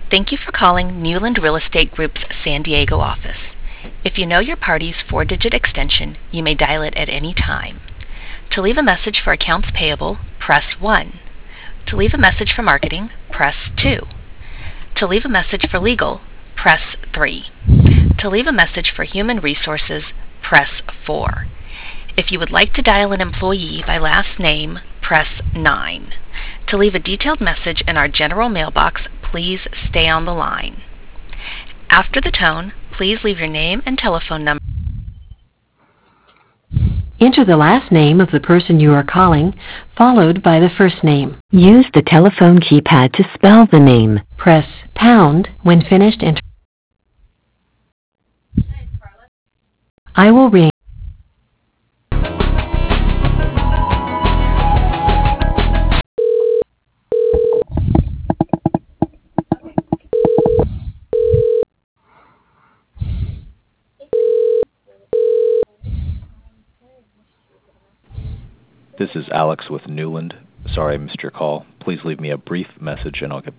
Thank you for calling Newland Real Estate Group's San Diego office. If you know your party's 4-digit extension, you may dial it at any time. To leave a message for accounts payable, press 1. To leave a message for marketing, press 2. To leave a message for legal, press 3. To leave a message for human resources, press 4. If you would like to dial an employee by last name, press 9. To leave a detailed message in our general mailbox, please stay on the line. After the tone, please leave your name and telephone number. Enter the last name of the person you are calling, followed by the first name. Use the telephone keypad to spell the name. Press pound when finished entering. I will ring. This is Alex with Newland. Sorry I missed your call. Please leave me a brief message and I'll get back.